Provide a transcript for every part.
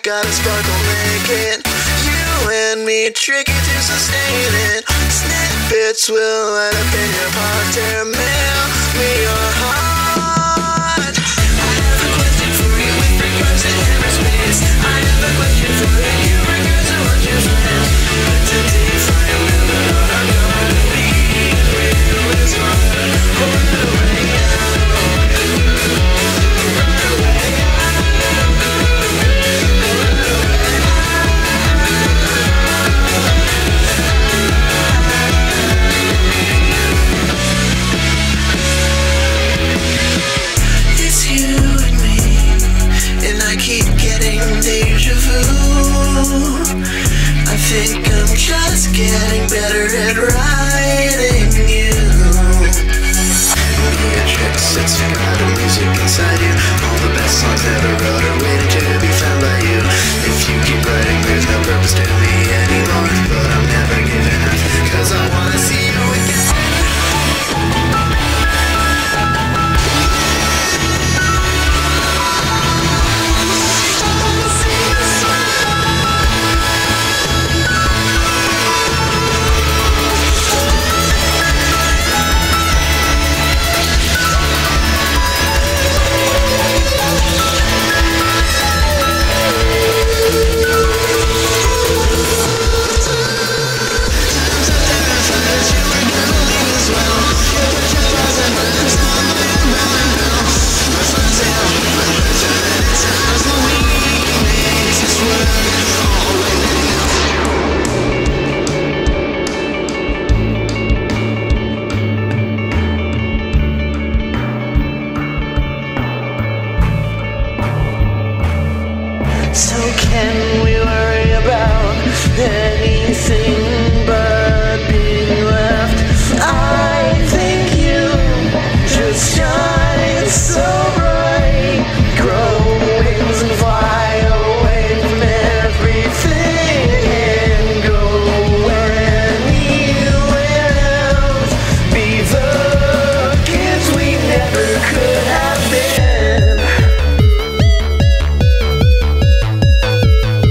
Got a sparkle naked. You and me, tricky to sustain it. Snippets will light up in your posture. Mail me your heart. I have a question for you with regards to hyperspace. I have a question for you with regards to what you planned. But today, if I remember what I'm gonna be, real is hard. Run away, run away. It's you and me, and I keep getting deja vu. I think I'm just getting better at writing you. Beatrix, it's figured out the music inside you. All the best songs ever wrote are waiting to be found by you. If you keep writing, there's no purpose to me anymore. But I'm never giving up, cause I wanna see you again. So can we worry about anything but being left? I think you just shine so bright. Grow wings and fly away from everything and go anywhere else. Be the kids we never could have been.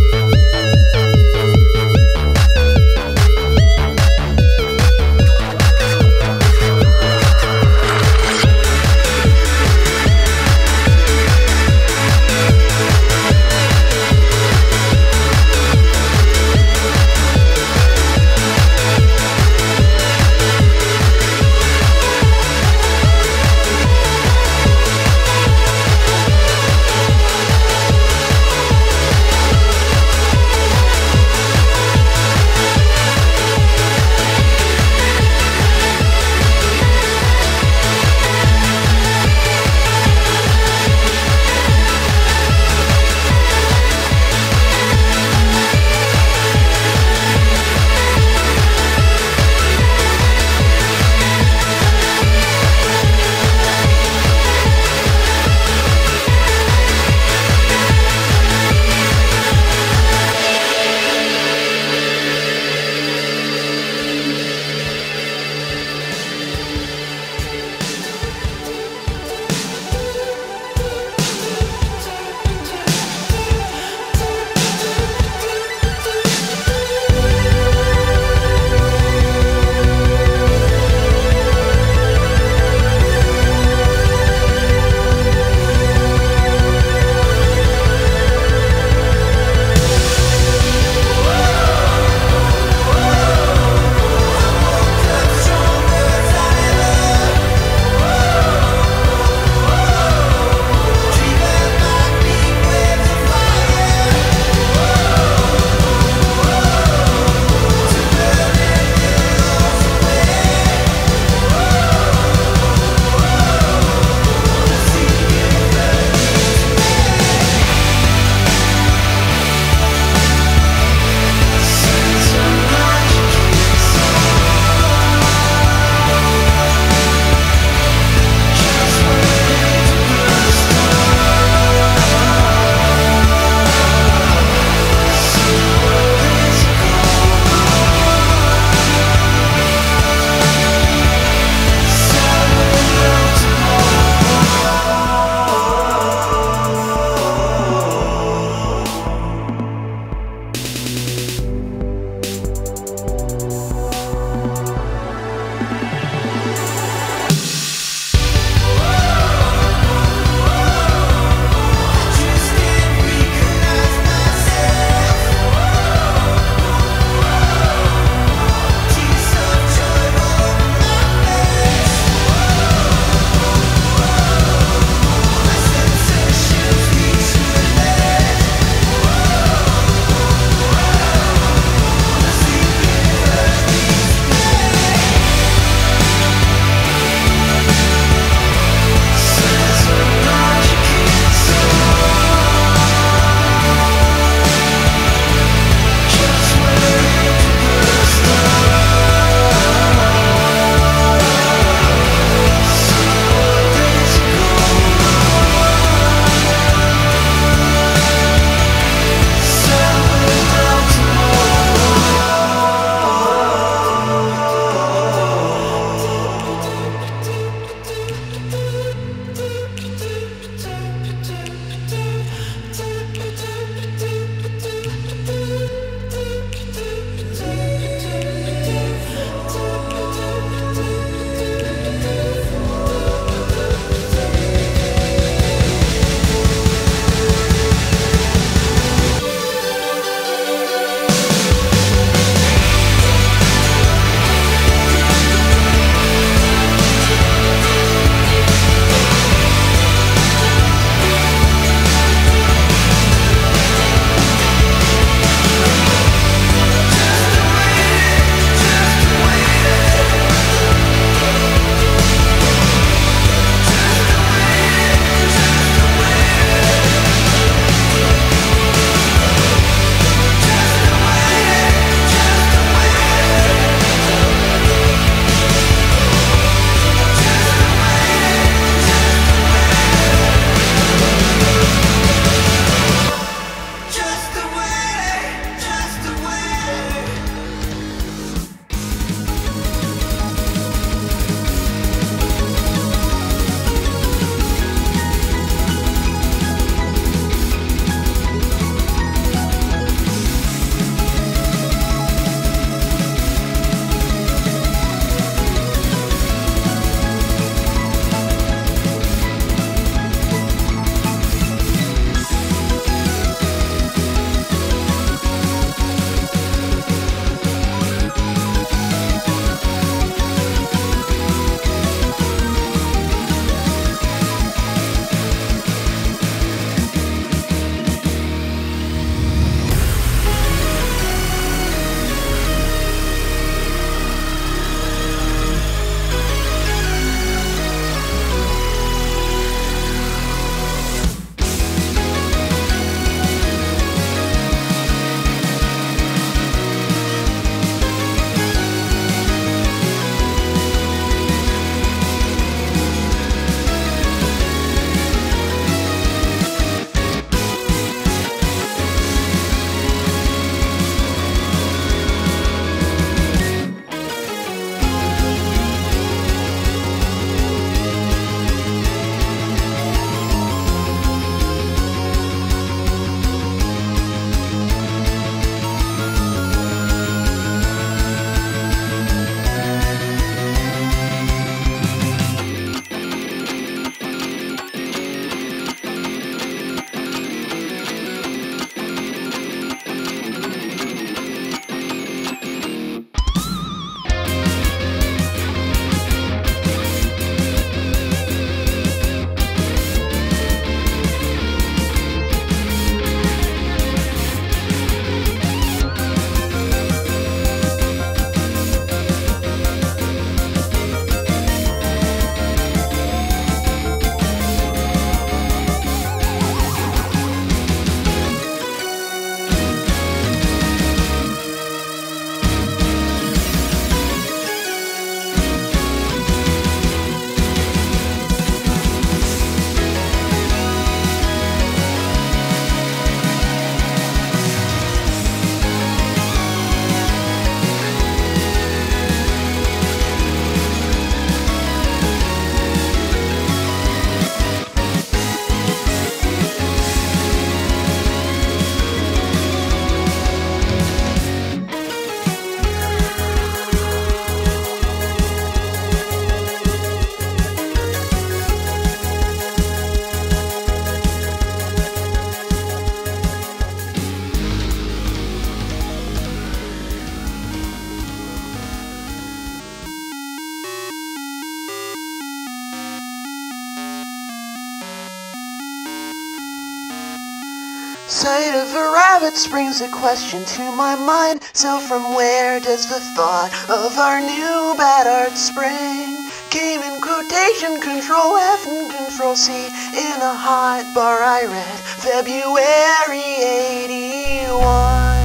Sight of a rabbit springs a question to my mind. So from where does the thought of our new bad art spring? Came in quotation, Control F and Control C. In a hot bar I read February 81.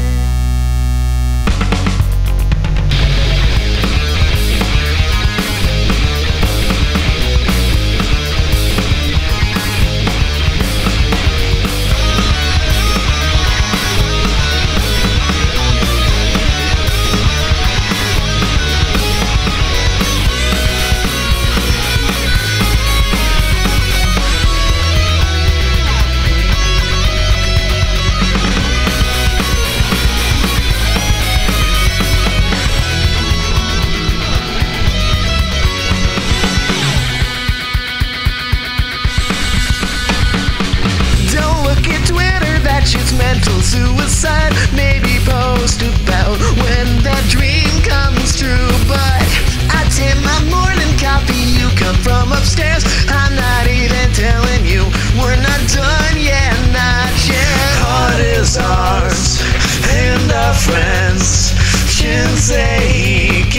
It's mental suicide. Maybe post about when that dream comes true. But I did my morning copy. You come from upstairs. I'm not even telling you we're not done yet, not yet. Heart is ours and our friends. Shinsei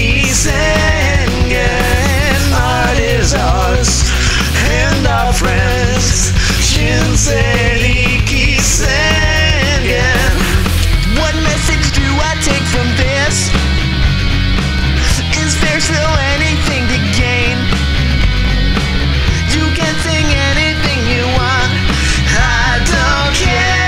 Sengen. Art is ours and our friends. Shinsei Sengen. What message do I take from this? Is there still anything to gain? You can sing anything you want. I don't care.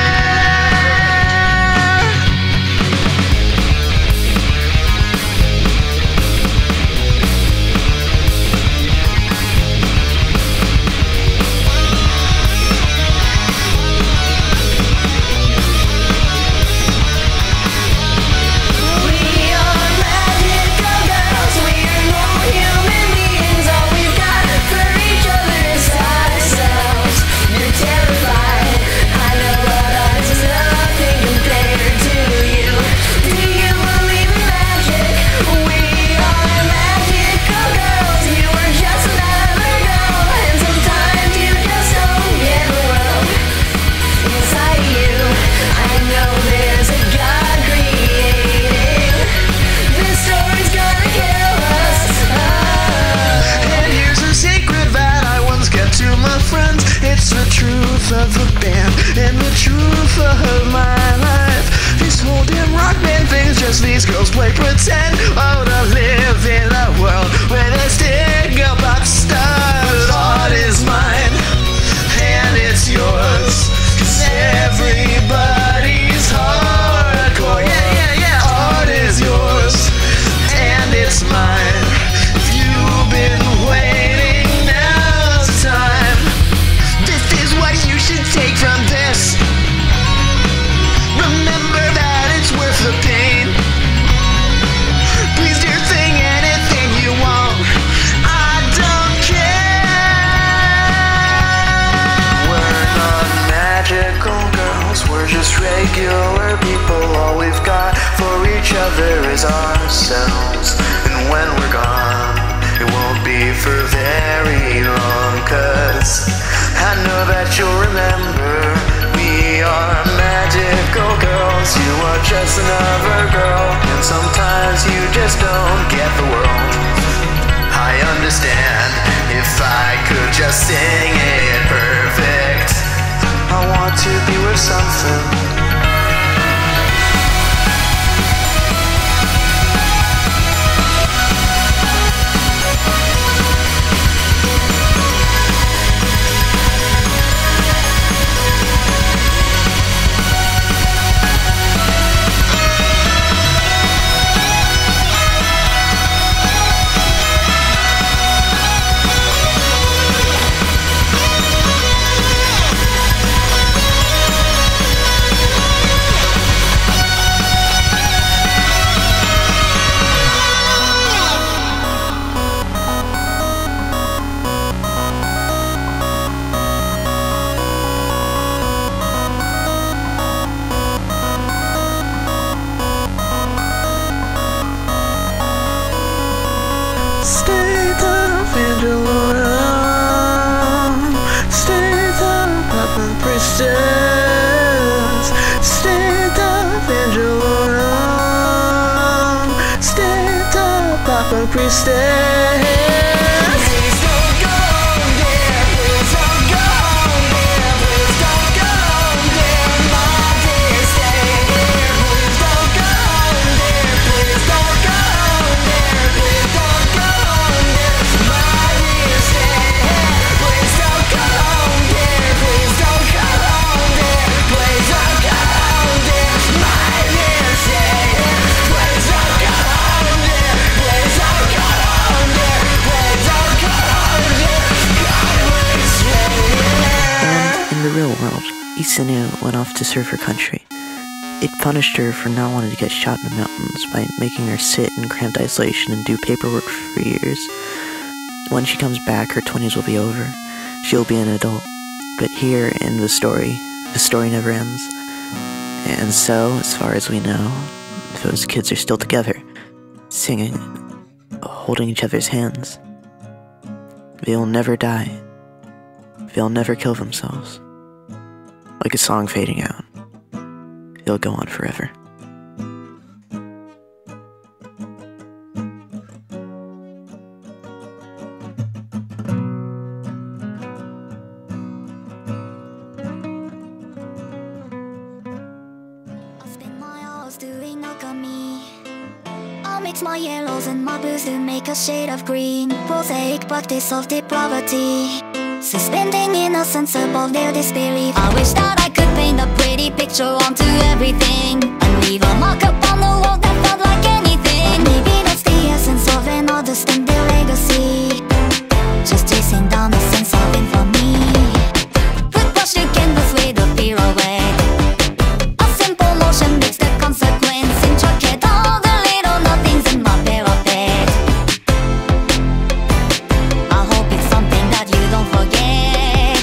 Of the band and the truth of my life. These whole damn rock band things, just these girls play pretend. Oh, to live in a world where they stick about stars. Art is mine and it's yours, 'cause everybody's hardcore. Yeah. Art is yours and it's mine. If you've been waiting, now's the time. What you should take from this. Remember that it's worth the pain. Please, dear, sing anything you want. I don't care. We're not magical girls. We're just regular people. All we've got for each other is ourselves. And when we're gone, it won't be for very long, 'cause I know that you'll remember. We are magical girls. You are just another girl, and sometimes you just don't get the world. I understand if I could just sing it perfect. I want to be worth something. please stay. Please don't go there, please don't go there, please don't go there, my dear, stay here. Please don't go there, please don't go there, please don't go there, my dear, stay here. Please don't go there, please don't go there, please don't go there, my dear, stay here. Please don't go there, please don't go there, please don't go there, God, please stay here. And in the real world, Isanu went off to serve her country. It punished her for not wanting to get shot in the mountains by making her sit in cramped isolation and do paperwork for years. When she comes back, her 20s will be over. She'll be an adult. But here in the story never ends. And so, as far as we know, those kids are still together, singing, holding each other's hands. They'll never die. They'll never kill themselves. Like a song fading out. They'll go on forever. I spend my hours doing alchemy. I'll mix my yellows and my blues to make a shade of green. Prosaic practice of depravity, suspending innocence above their disbelief. I wish that I could paint a pretty picture onto everything and leave a mark upon the wall that felt like anything. Maybe that's the essence of an understand their legacy, just chasing down the sense of infamy. Put brush to canvas with a pirouette. A simple motion makes the consequence intricate. All the little nothings in my parapet. I hope it's something that you don't forget.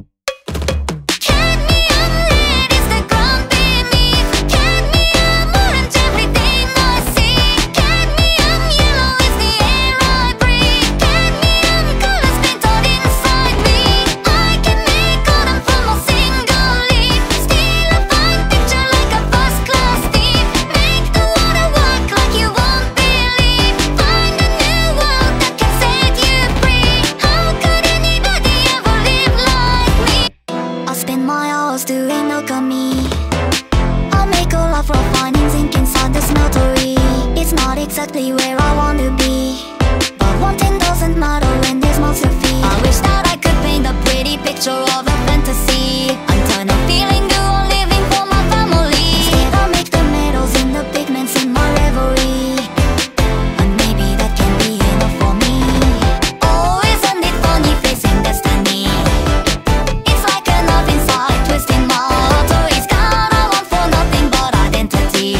Cadmium red is the ground beneath. Cadmium orange everything I see. Cadmium yellow is the air I breathe. Cadmium colors painted inside me. I can make autumn from a single leaf. Steal a fine picture like a first-class thief. Make the water work like you won't believe. Find a new world that can set you free. How could anybody ever live like me? I spend my hours doing alchemy. I'll make all of raw findings ink inside the smeltery. It's not exactly where I want to be, but wanting doesn't matter when there's mouths to feed. I wish that I could paint a pretty picture of a fantasy. I'm tired of feeling good on living for my family. Instead I make the metals in the pigments in my reverie, and maybe that can be enough for me. Oh, isn't it funny facing destiny? It's like a knot inside, twisting my arteries. God, I want for nothing but identity.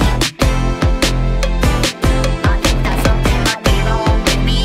I think that's something might be wrong with me.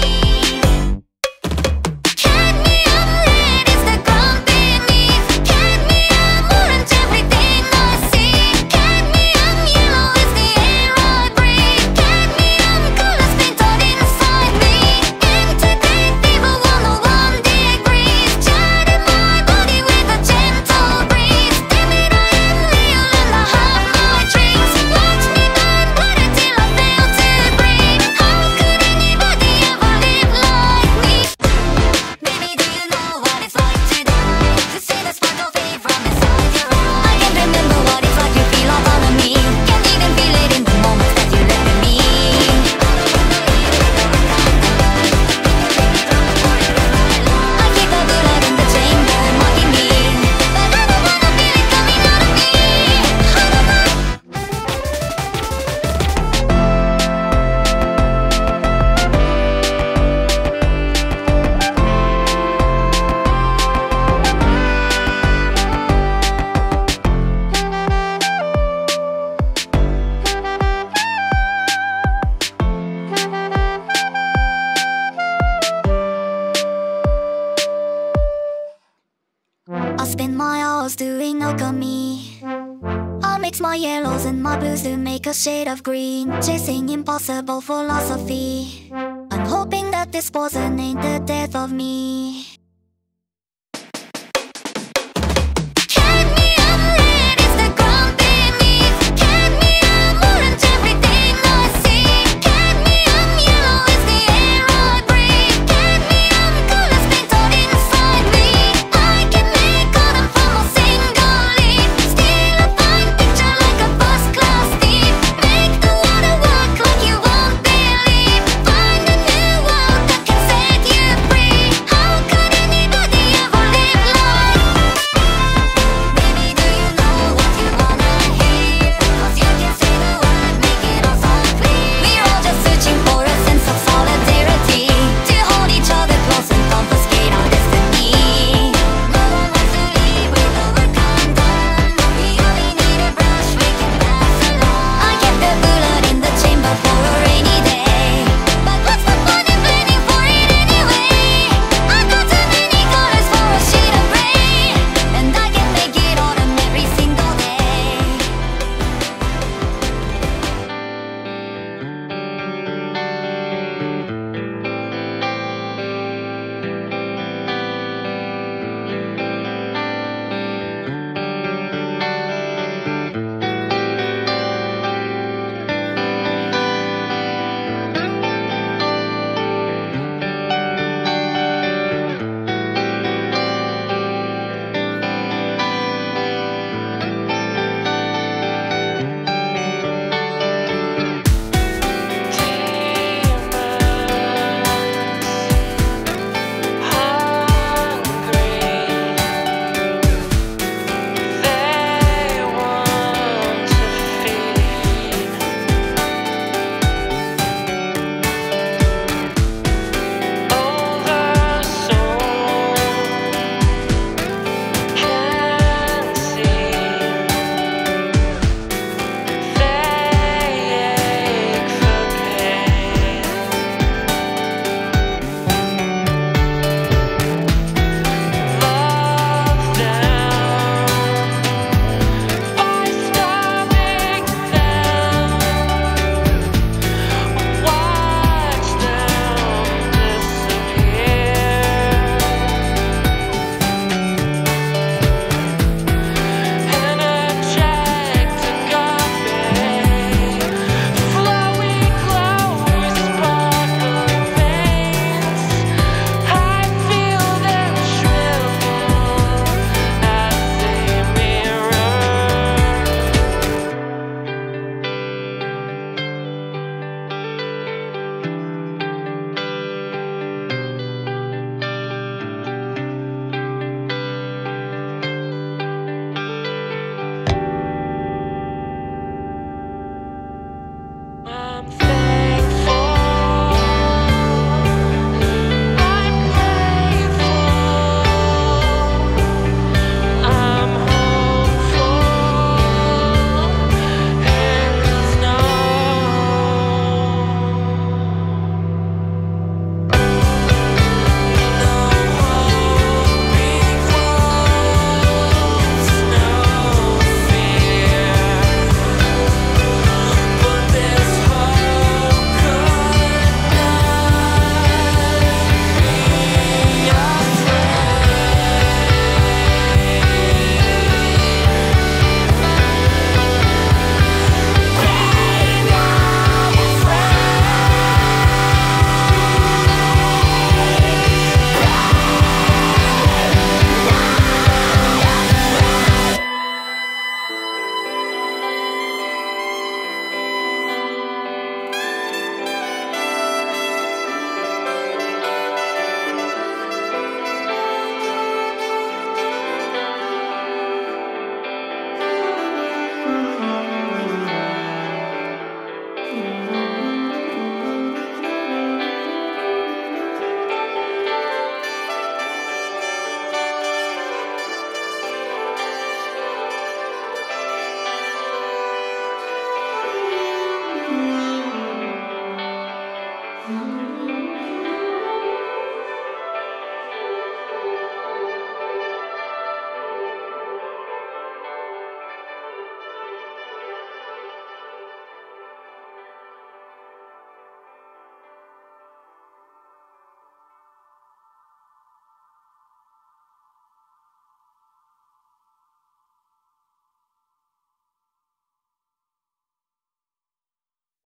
Cadmium red is the ground beneath. Cadmium orange everything I see. Cadmium yellow is the air I breathe. Cadmium colors painted inside me. Integrate fever 101 degrees. Chatting my body with a gentle breeze. Timid I am real and I have my dreams. Watch me burn brighter till I fail to breathe. How could anybody ever live like me? Baby, do you know what it's like to die? To see the spark of fade from inside your eyes. I can't remember what it's like to feel all on me. Can't even feel it in the moments that you left with me. I keep the bullet in the chamber mocking me, but I don't wanna feel it coming out of me. I spend my hours doing alchemy. I mix my yellows and my blues to make a shade of green. Chasing impossible philosophy. I'm hoping that this poison ain't the death of me.